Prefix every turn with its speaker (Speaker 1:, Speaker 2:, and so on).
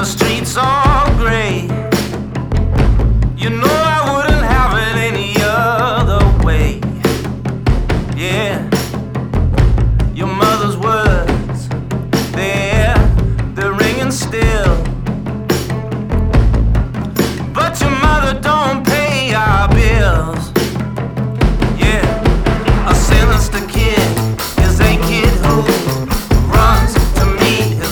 Speaker 1: streets all gray. You know I wouldn't have it any other way. Yeah, your mother's words, they're ringing still.